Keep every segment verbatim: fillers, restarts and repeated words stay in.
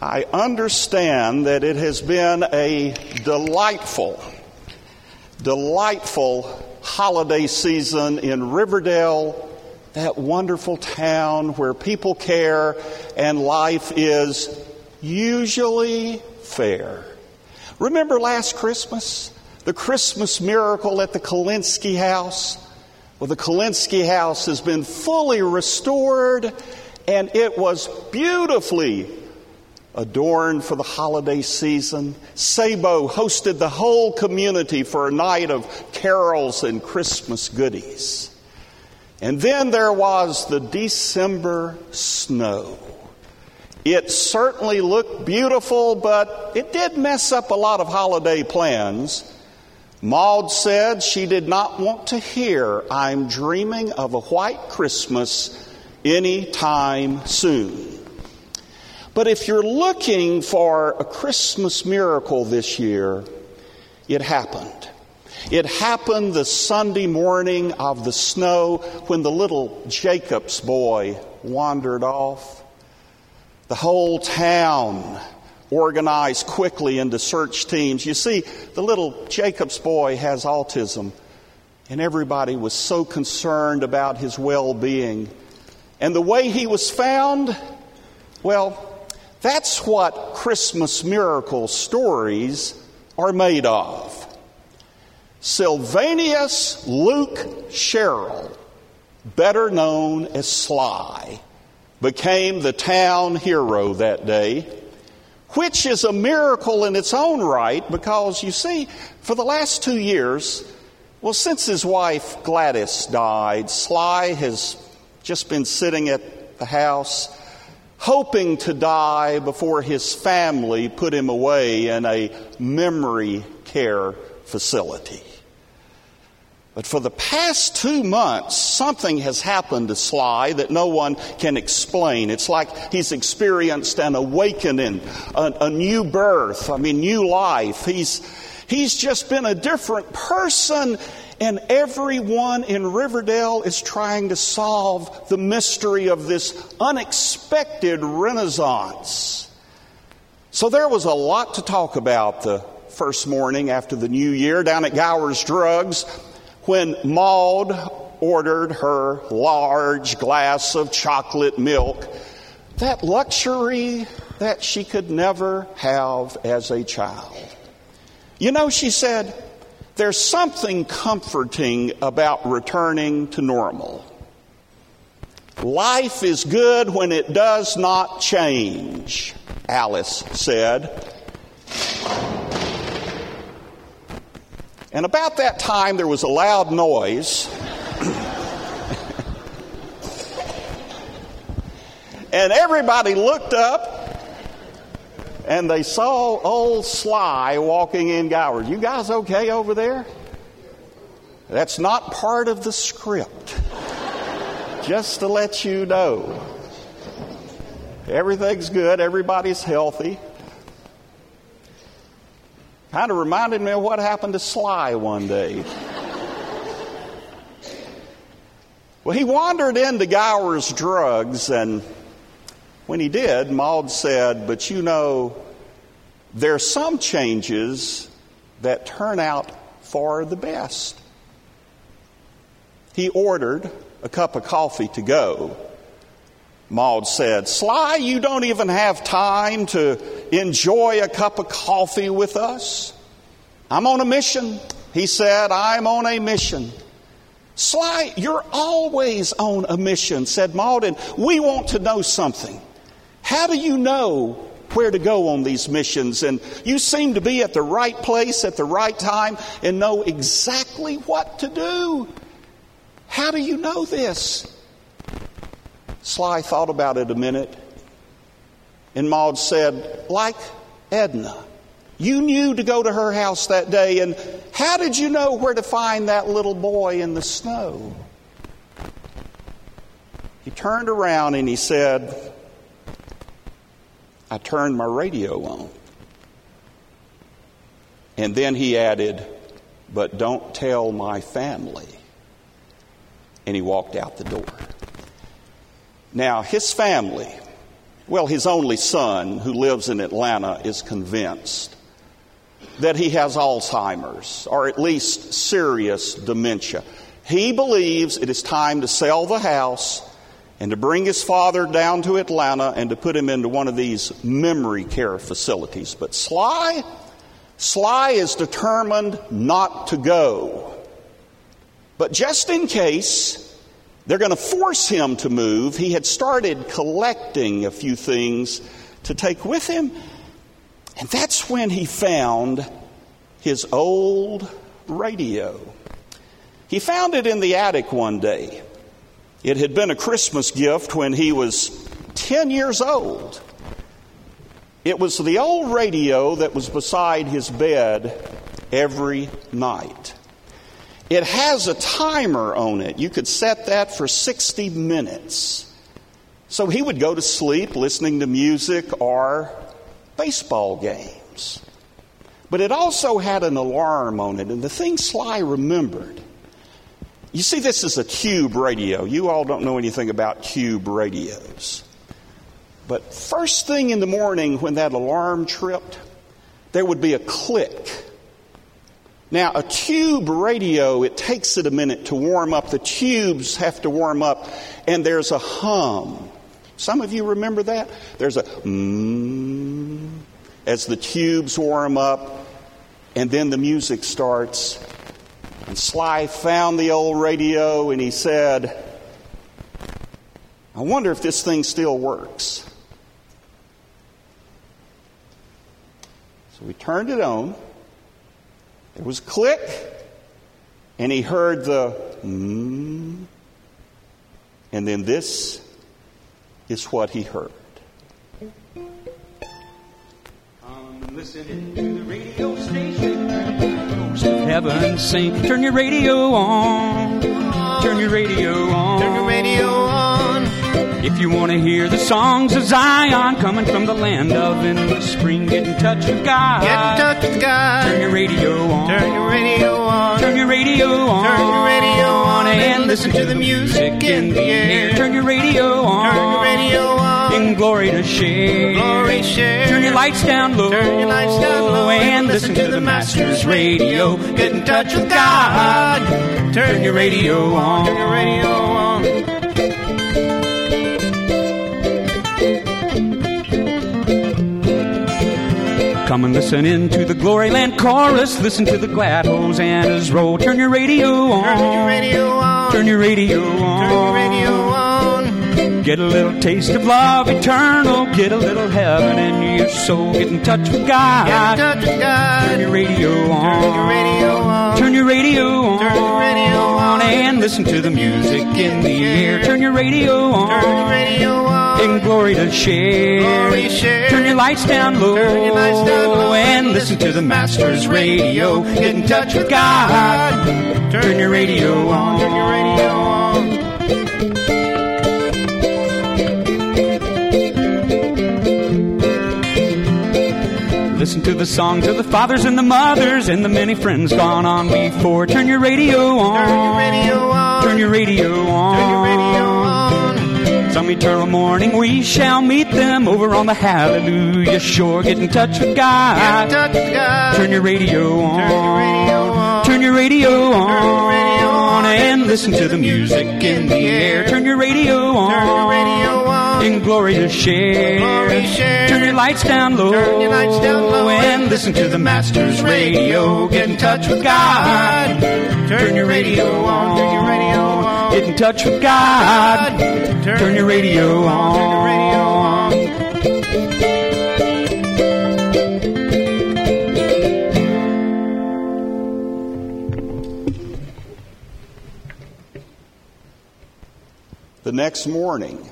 I understand that it has been a delightful, delightful holiday season in Riverdale, that wonderful town where people care and life is usually fair. Remember last Christmas? The Christmas miracle at the Kalinsky house? Well, the Kalinsky house has been fully restored, and it was beautifully adorned for the holiday season. Sabo hosted the whole community for a night of carols and Christmas goodies. And then there was the December snow. It certainly looked beautiful, but it did mess up a lot of holiday plans. Maud said she did not want to hear "I'm dreaming of a white Christmas" any time soon. But if you're looking for a Christmas miracle this year, it happened. It happened the Sunday morning of the snow when the little Jacobs boy wandered off. The whole town organized quickly into search teams. You see, the little Jacobs boy has autism, and everybody was so concerned about his well-being. And the way he was found, well, that's what Christmas miracle stories are made of. Sylvanus Luke Sherrill, better known as Sly, became the town hero that day, which is a miracle in its own right because, you see, for the last two years, well, since his wife Gladys died, Sly has just been sitting at the house hoping to die before his family put him away in a memory care facility. But for the past two months, something has happened to Sly that no one can explain. It's like he's experienced an awakening, a, a new birth, I mean, new life. He's, he's just been a different person, and everyone in Riverdale is trying to solve the mystery of this unexpected renaissance. So there was a lot to talk about the first morning after the new year down at Gower's Drugs, when Maud ordered her large glass of chocolate milk, that luxury that she could never have as a child. You know, she said, there's something comforting about returning to normal. Life is good when it does not change, Alice said. And about that time, there was a loud noise. And everybody looked up, and they saw old Sly walking in Gower's. You guys okay over there? That's not part of the script. Just to let you know. Everything's good. Everybody's healthy. Kind of reminded me of what happened to Sly one day. Well, he wandered into Gower's Drugs, and when he did, Maud said, but you know, there's some changes that turn out for the best. He ordered a cup of coffee to go. Maud said, Sly, you don't even have time to enjoy a cup of coffee with us. I'm on a mission. He said, I'm on a mission. Sly, you're always on a mission, said Maud, and we want to know something. How do you know where to go on these missions? And you seem to be at the right place at the right time and know exactly what to do. How do you know this? Sly thought about it a minute, and Maud said, like Edna, you knew to go to her house that day, and how did you know where to find that little boy in the snow? He turned around and he said, I turned my radio on. And then he added, but don't tell my family. And he walked out the door. Now, his family, Well, his only son, who lives in Atlanta, is convinced that he has Alzheimer's, or at least serious dementia. He believes it is time to sell the house and to bring his father down to Atlanta and to put him into one of these memory care facilities. But Sly, Sly is determined not to go. But just in case they're going to force him to move, he had started collecting a few things to take with him. And that's when he found his old radio. He found it in the attic one day. It had been a Christmas gift when he was ten years old. It was the old radio that was beside his bed every night. It has a timer on it. You could set that for sixty minutes. So he would go to sleep listening to music or baseball games. But it also had an alarm on it. And the thing Sly remembered, you see, this is a tube radio. You all don't know anything about tube radios. But first thing in the morning when that alarm tripped, there would be a click. Now, a tube radio, it takes it a minute to warm up. The tubes have to warm up, and there's a hum. Some of you remember that? There's a mmm as the tubes warm up, and then the music starts. And Sly found the old radio, and he said, I wonder if this thing still works. So we turned it on. There was a click, and he heard the mm, and then this is what he heard. I'm listening to the radio station. Ghost of heaven sing. Turn your radio on. Turn your radio on. Turn your radio on. If you want to hear the songs of Zion coming from the land of in the spring, get in touch with God. Get in touch with God. Turn your radio on. Turn your radio on. Turn your radio on. Turn your radio on. And listen to the music in the air. Turn your radio on. Turn your radio on. In glory to share. Glory share. Turn your lights down low. Turn your lights down low. And listen to the Master's radio. Get in touch with God. Turn your radio on. Turn your radio on. Come and listen in to the Gloryland chorus. Listen to the glad hosannas roll. Turn your radio on. Turn your radio on. Turn your radio on. Turn your radio on. Get a little taste of love eternal. Get a little heaven in your soul. Get in touch with God. Get in touch with God. Turn your radio on. Turn your radio on. Turn your radio on. Turn your radio on. And listen to the music in the air. Turn your radio on. Turn your radio on. In glory to share. Glory share. Turn your lights down low. Turn your lights down low. And listen to the Master's radio. Get in touch with God. Turn your radio on. Turn your radio on. Listen to the songs of the fathers and the mothers and the many friends gone on before. Turn your radio on. Turn your radio on. Turn your radio on. Turn your radio on. Some eternal morning we shall meet them over on the Hallelujah shore. Get in touch with God. Get in touch with God. Turn your radio on. Turn your radio on. Turn your radio on. Turn your radio on. And listen to the music in the air. Turn your radio on. Turn your radio on. In glory to share. Glory share. Turn your lights down low. Turn your lights down low. And listen to the Master's radio. Get in touch with God. Turn your radio on. Turn your radio on. Get in touch with God. Turn your radio on. Turn your radio on. The next morning,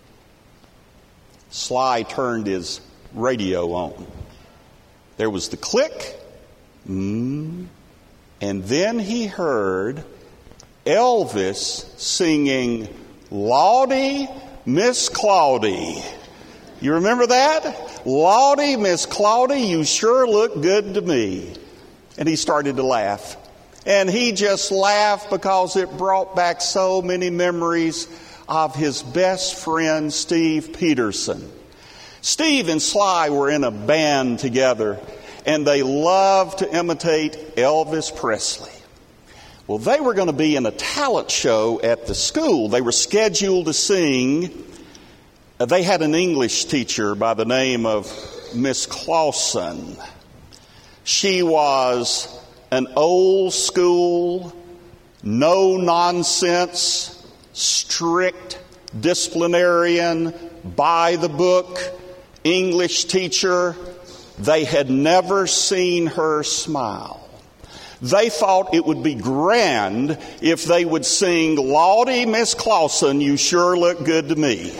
Sly turned his radio on. There was the click, mm, and then he heard Elvis singing, Lawdy, Miss Claudie. You remember that? Lawdy, Miss Claudie, you sure look good to me. And he started to laugh. And he just laughed because it brought back so many memories of his best friend, Steve Peterson. Steve and Sly were in a band together, and they loved to imitate Elvis Presley. Well, they were going to be in a talent show at the school. They were scheduled to sing. They had an English teacher by the name of Miss Clausen. She was an old school, no nonsense, strict disciplinarian, by the book English teacher. They had never seen her smile. They thought it would be grand if they would sing, "Lawdy, Miss Clausen, you sure look good to me."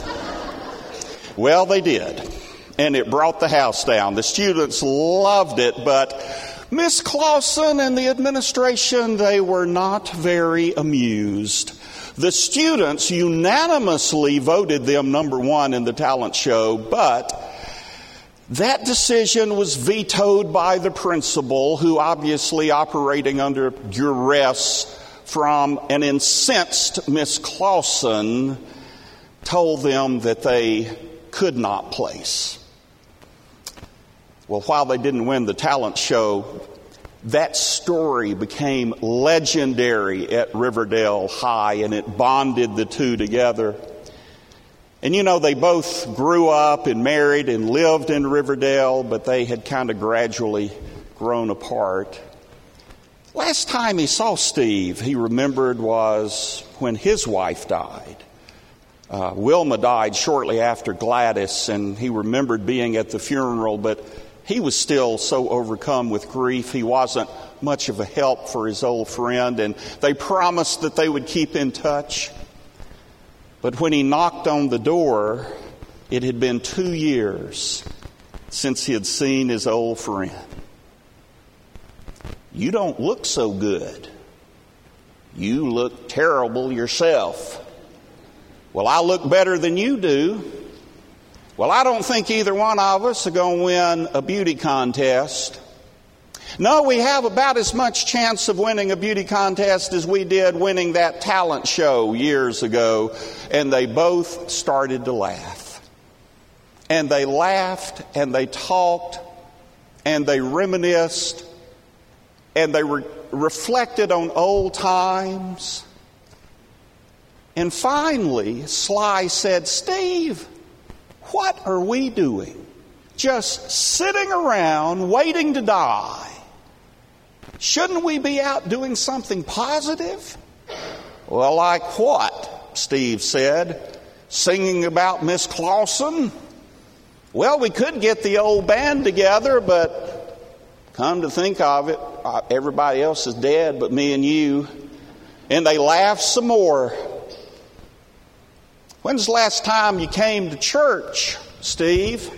Well, they did, and it brought the house down. The students loved it, but Miss Clausen and the administration, they were not very amused. The students unanimously voted them number one in the talent show, but that decision was vetoed by the principal, who obviously operating under duress from an incensed Miss Clausen, told them that they could not place. Well, while they didn't win the talent show, that story became legendary at Riverdale High, and it bonded the two together. And you know, they both grew up and married and lived in Riverdale, but they had kind of gradually grown apart. Last time he saw Steve, he remembered, was when his wife died. Uh, Wilma died shortly after Gladys, and he remembered being at the funeral, but he was still so overcome with grief, he wasn't much of a help for his old friend, and they promised that they would keep in touch. But when he knocked on the door, it had been two years since he had seen his old friend. "You don't look so good. You look terrible yourself." "Well, I look better than you do." "Well, I don't think either one of us are going to win a beauty contest." "No, we have about as much chance of winning a beauty contest as we did winning that talent show years ago." And they both started to laugh. And they laughed, and they talked, and they reminisced, and they re- reflected on old times. And finally, Sly said, "Steve, what are we doing? Just sitting around waiting to die? Shouldn't we be out doing something positive?" "Well, like what?" Steve said. "Singing about Miss Clausen?" "Well, we could get the old band together, but come to think of it, everybody else is dead but me and you." And they laughed some more. "When's the last time you came to church, Steve?"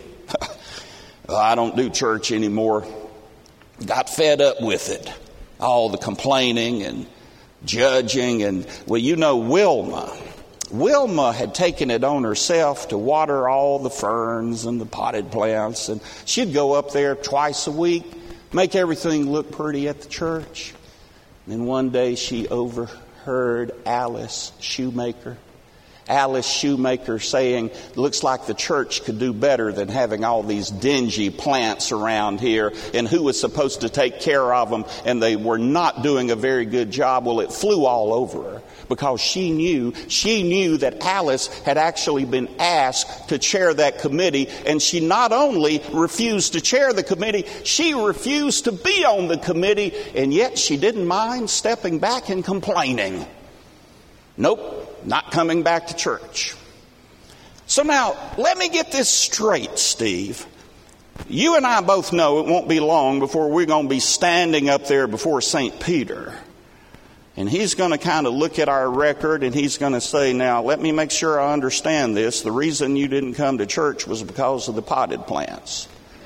"I don't do church anymore. Got fed up with it. All the complaining and judging. And, well, you know Wilma. Wilma had taken it on herself to water all the ferns and the potted plants. And she'd go up there twice a week, make everything look pretty at the church. And then one day she overheard Alice Shoemaker. Alice Shoemaker saying, "Looks like the church could do better than having all these dingy plants around here, and who was supposed to take care of them, and they were not doing a very good job." Well, it flew all over her because she knew, she knew that Alice had actually been asked to chair that committee, and she not only refused to chair the committee, she refused to be on the committee, and yet she didn't mind stepping back and complaining. Nope. Not coming back to church. So now, let me get this straight, Steve. You and I both know it won't be long before we're going to be standing up there before Saint Peter. And he's going to kind of look at our record, and he's going to say, "Now, let me make sure I understand this. The reason you didn't come to church was because of the potted plants."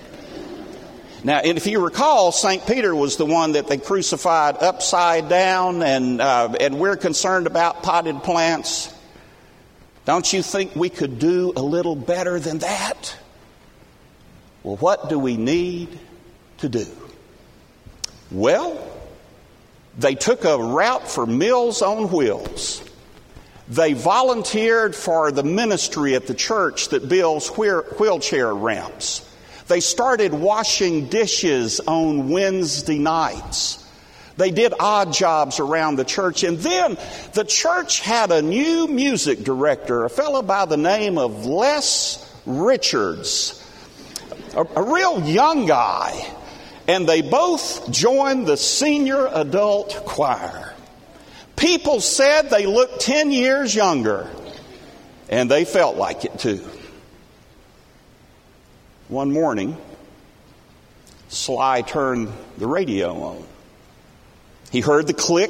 Now, if you recall, Saint Peter was the one that they crucified upside down, and uh, and we're concerned about potted plants. Don't you think we could do a little better than that? Well, what do we need to do? Well, they took a route for Meals on Wheels. They volunteered for the ministry at the church that builds wheelchair ramps. They started washing dishes on Wednesday nights. They did odd jobs around the church. And then the church had a new music director, a fellow by the name of Les Richards, a, a real young guy. And they both joined the senior adult choir. People said they looked ten years younger, and they felt like it too. One morning, Sly turned the radio on. He heard the click.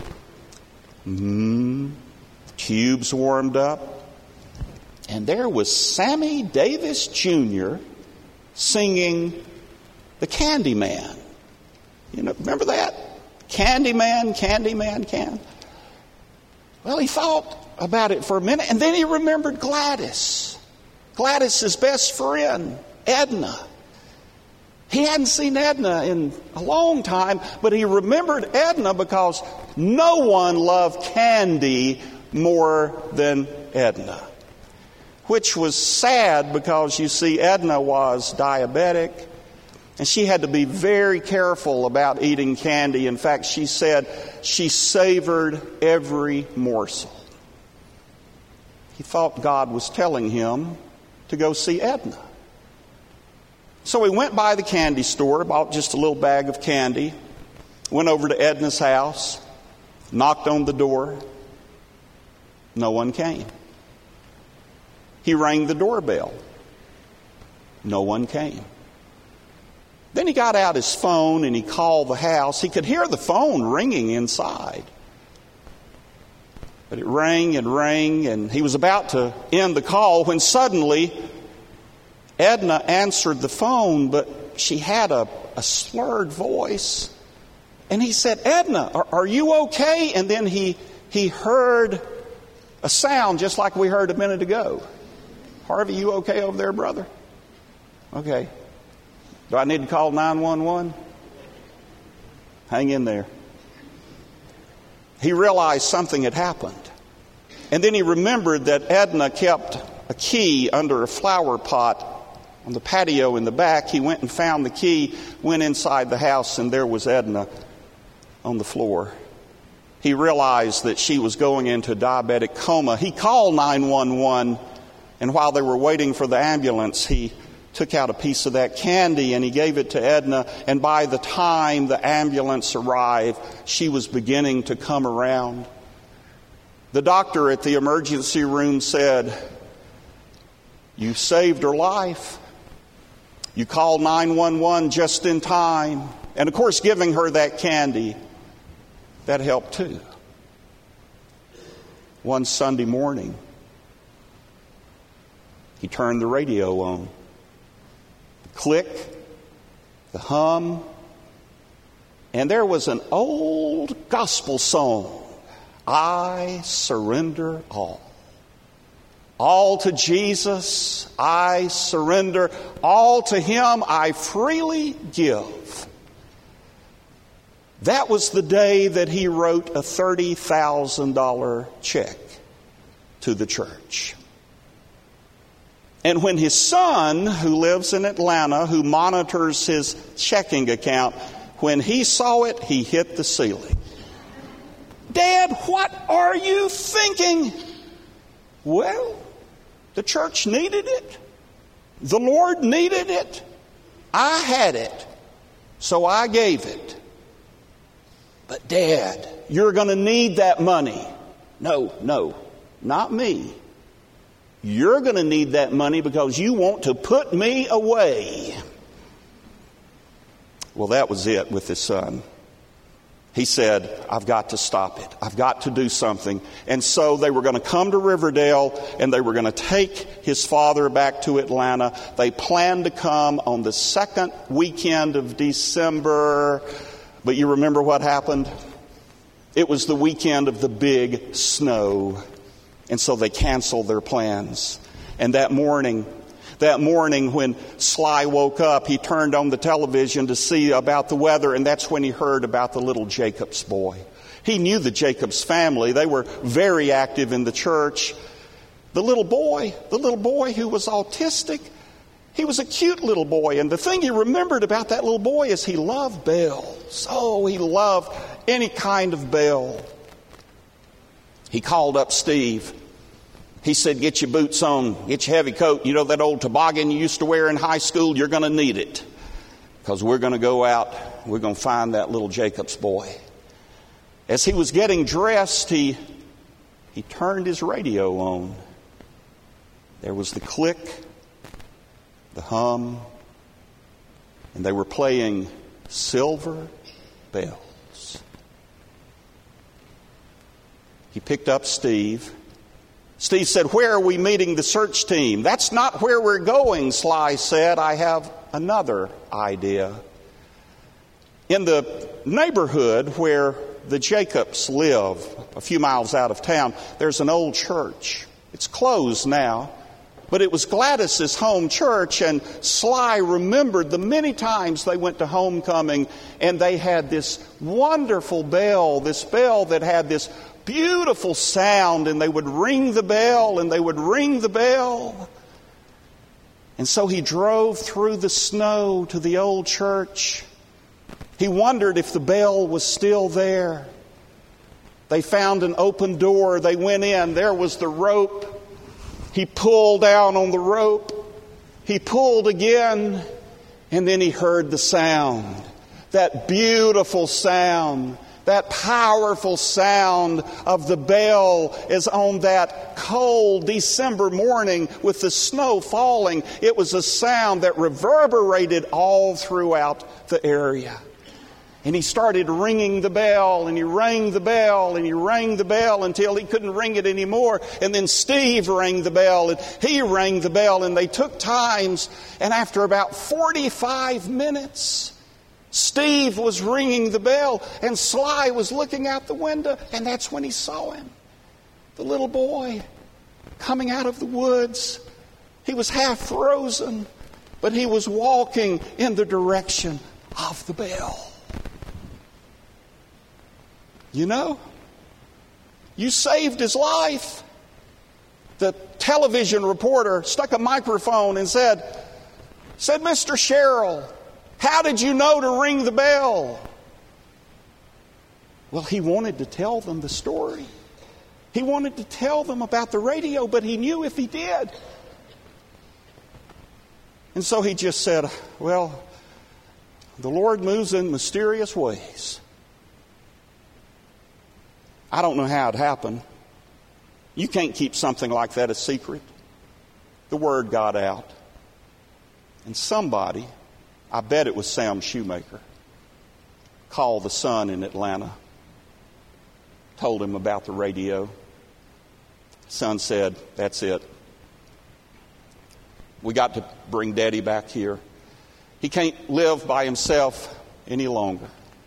Mm, cubes warmed up. And there was Sammy Davis Junior singing the Candyman. You know, remember that? Candyman, Candyman, can. Well, he thought about it for a minute, and then he remembered Gladys. Gladys' best friend, Edna. He hadn't seen Edna in a long time, but he remembered Edna because no one loved candy more than Edna. Which was sad because, you see, Edna was diabetic, and she had to be very careful about eating candy. In fact, she said she savored every morsel. He thought God was telling him to go see Edna. So he went by the candy store, bought just a little bag of candy, went over to Edna's house, knocked on the door. No one came. He rang the doorbell. No one came. Then he got out his phone and he called the house. He could hear the phone ringing inside. But it rang and rang, and he was about to end the call when suddenly Edna answered the phone, but she had a, a slurred voice. And he said, "Edna, are, are you okay?" And then he he heard a sound just like we heard a minute ago. "Harvey, you okay over there, brother?" "Okay." "Do I need to call nine one one? Hang in there." He realized something had happened. And then he remembered that Edna kept a key under a flower pot on the patio in the back. He went and found the key, went inside the house, and there was Edna on the floor. He realized that she was going into a diabetic coma. He called nine one one, and while they were waiting for the ambulance, he took out a piece of that candy and he gave it to Edna. And by the time the ambulance arrived, she was beginning to come around. The doctor at the emergency room said, "You saved her life. You called nine one one just in time." And of course, giving her that candy, that helped too. One Sunday morning, he turned the radio on. The click, the hum, and there was an old gospel song, "I surrender all." All to Jesus I surrender, all to Him I freely give. That was the day that he wrote a thirty thousand dollars check to the church. And when his son, who lives in Atlanta, who monitors his checking account, when he saw it, he hit the ceiling. "Dad, what are you thinking?" "Well, the church needed it. The Lord needed it. I had it, so I gave it." "But Dad, you're going to need that money." "No, no, not me. You're going to need that money because you want to put me away." Well, that was it with his son. He said, "I've got to stop it. I've got to do something." And so they were going to come to Riverdale and they were going to take his father back to Atlanta. They planned to come on the second weekend of December. But you remember what happened? It was the weekend of the big snow. And so they canceled their plans. And that morning, that morning when Sly woke up, he turned on the television to see about the weather, and that's when he heard about the little Jacobs boy. He knew the Jacobs family. They were very active in the church. The little boy, the little boy who was autistic, he was a cute little boy. And the thing he remembered about that little boy is he loved bells. Oh, he loved any kind of bell. He called up Steve. He said, get your boots on, get your heavy coat. You know that old toboggan you used to wear in high school? You're going to need it. Because we're going to go out, we're going to find that little Jacobs boy. As he was getting dressed, he, he turned his radio on. There was the click, the hum, and they were playing Silver Bells. He picked up Steve. Steve said, where are we meeting the search team? That's not where we're going, Sly said. I have another idea. In the neighborhood where the Jacobs live, a few miles out of town, there's an old church. It's closed now, but it was Gladys's home church, and Sly remembered the many times they went to homecoming, and they had this wonderful bell, this bell that had this beautiful sound, and they would ring the bell, and they would ring the bell. And so he drove through the snow to the old church. He wondered if the bell was still there. They found an open door. They went in. There was the rope. He pulled down on the rope. He pulled again. And then he heard the sound. That beautiful sound. That powerful sound of the bell is on that cold December morning with the snow falling. It was a sound that reverberated all throughout the area. And he started ringing the bell, and he rang the bell, and he rang the bell until he couldn't ring it anymore. And then Steve rang the bell, and he rang the bell, and they took times. And after about forty-five minutes, Steve was ringing the bell, and Sly was looking out the window, and that's when he saw him. The little boy coming out of the woods. He was half frozen, but he was walking in the direction of the bell. You know, you saved his life. The television reporter stuck a microphone and said, said, Mister Sherrill, how did you know to ring the bell? Well, he wanted to tell them the story. He wanted to tell them about the radio, but he knew if he did. And so he just said, well, the Lord moves in mysterious ways. I don't know how it happened. You can't keep something like that a secret. The word got out. And somebody, I bet it was Sam Shoemaker, called the Sun in Atlanta, told him about the radio. Sun said, that's it. We got to bring Daddy back here. He can't live by himself any longer.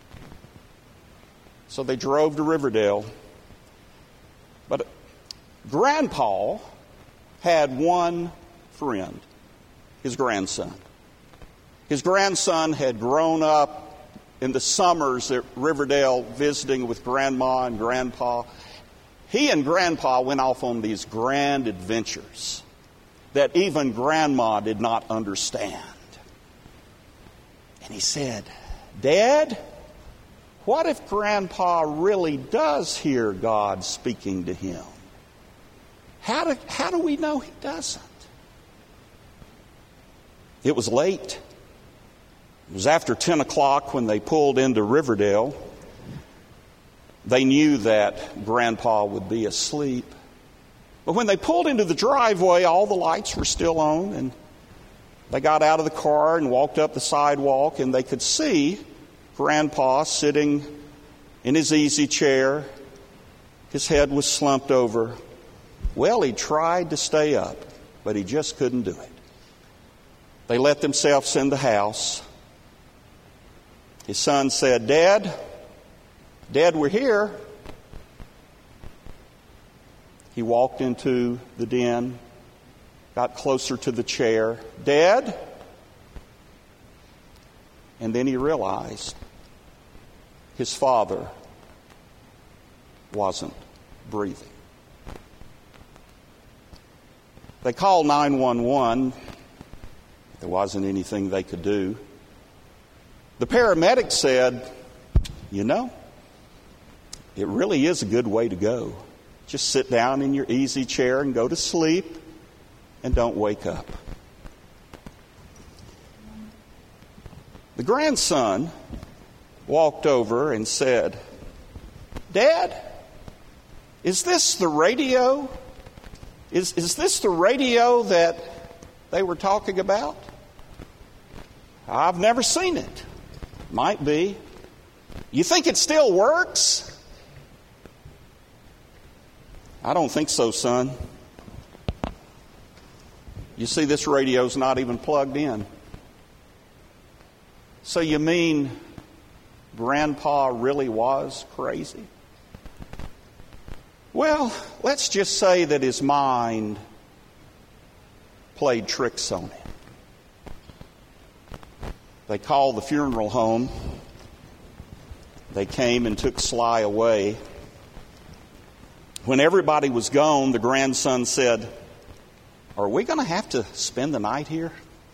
So they drove to Riverdale. But Grandpa had one friend, his grandson. His grandson had grown up in the summers at Riverdale visiting with Grandma and Grandpa. He and Grandpa went off on these grand adventures that even Grandma did not understand. And he said, Dad, what if Grandpa really does hear God speaking to him? How do, how do we know he doesn't? It was late. It was after ten o'clock when they pulled into Riverdale. They knew that Grandpa would be asleep. But when they pulled into the driveway, all the lights were still on, and they got out of the car and walked up the sidewalk, and they could see Grandpa sitting in his easy chair. His head was slumped over. Well, he tried to stay up, but he just couldn't do it. They let themselves in the house. His son said, Dad, Dad, we're here. He walked into the den, got closer to the chair. Dad? And then he realized his father wasn't breathing. They called nine one one. There wasn't anything they could do. The paramedic said, you know, it really is a good way to go. Just sit down in your easy chair and go to sleep and don't wake up. The grandson walked over and said, Dad, is this the radio? Is, is this the radio that they were talking about? I've never seen it. Might be. You think it still works? I don't think so, son. You see, this radio's not even plugged in. So you mean Grandpa really was crazy? Well, let's just say that his mind played tricks on him. They called the funeral home. They came and took Sly away. When everybody was gone, the grandson said, are we going to have to spend the night here?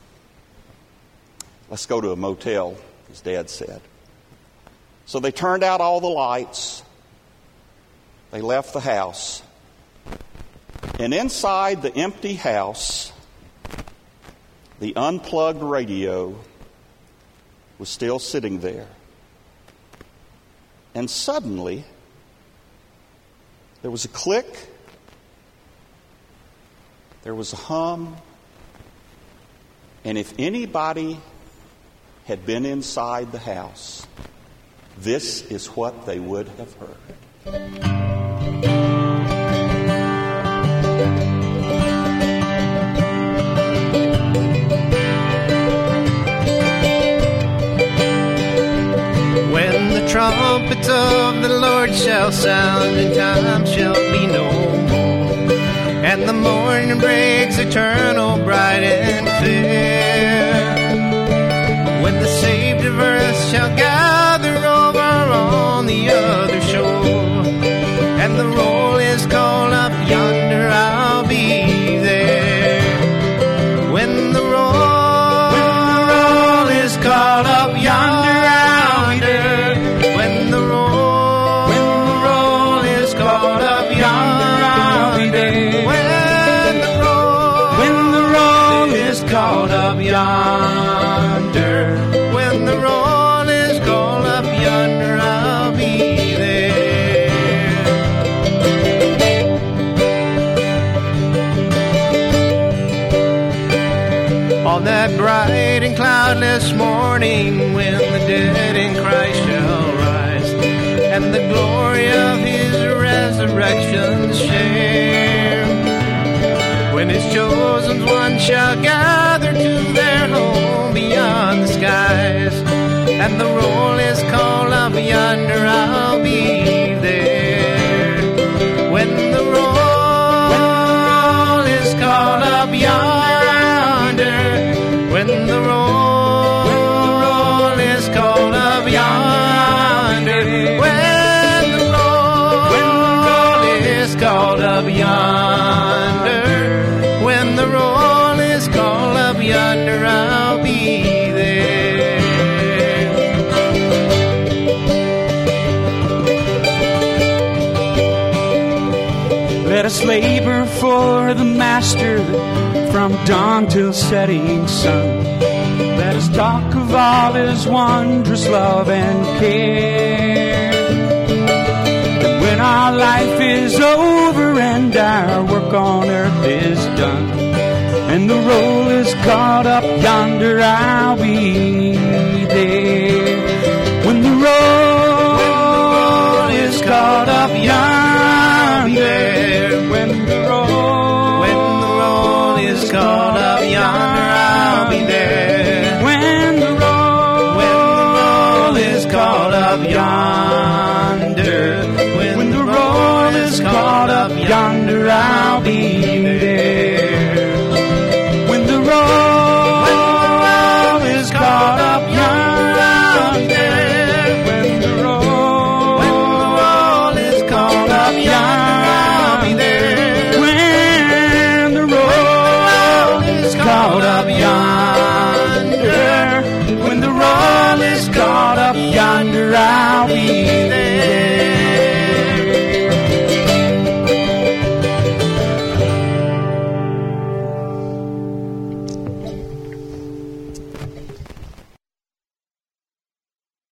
Let's go to a motel, his dad said. So they turned out all the lights. They left the house. And inside the empty house, the unplugged radio was still sitting there. And suddenly, there was a click. There was a hum. And if anybody had been inside the house, this is what they would have heard. When the trumpets of the Lord shall sound, and time shall be no more, and the morning breaks eternal, bright and fair, when the saved of earth shall gather over on the other shore, and the roll is called up yonder, I'll be there. When the roll, when the roll is called up yonder, I'll be there. When the roll, when the roll is called up yonder, I'll be there. When the roll, when the roll is called up yonder, when the roll is called up yonder, I'll be there. On that bright and cloudless morning, when the dead in Christ shall rise, and the glory of his resurrection share, when his chosen ones shall gather to their home beyond the skies, and the roll is called up yonder, I'll be there. When the roll, when the roll is called up yonder, when the roll, when the roll is called up yonder, when the roll, when the roll is called up yonder, when the roll is called up yonder, I'll be there. Let us labor for the Master from dawn till setting sun. Let us talk of all his wondrous love and care. And when our life is over and our work on earth is done, and the roll is caught up yonder, I'll be there. When the roll, when the roll is caught up yonder, when the roll, when the roll is caught up yonder, I'll be there. When the roll, when the roll is caught up yonder, when the roll is caught up yonder, I'll be there. When the roll, when the roll is caught up yonder, when the roll, when the roll is caught up that